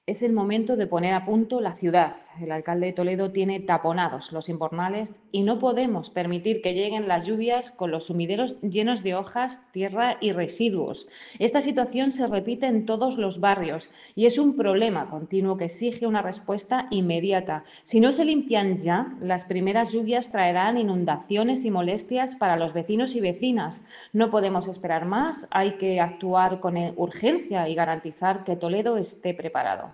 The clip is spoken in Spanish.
Es el momento de poner a punto la ciudad. El alcalde de Toledo tiene taponados los invernales y no podemos permitir que lleguen las lluvias con los sumideros llenos de hojas, tierra y residuos. Esta situación se repite en todos los barrios y es un problema continuo que exige una respuesta inmediata. Si no se limpian ya, las primeras lluvias traerán inundaciones y molestias para los vecinos y vecinas. No podemos esperar más, hay que actuar con urgencia y garantizar que Toledo esté preparado.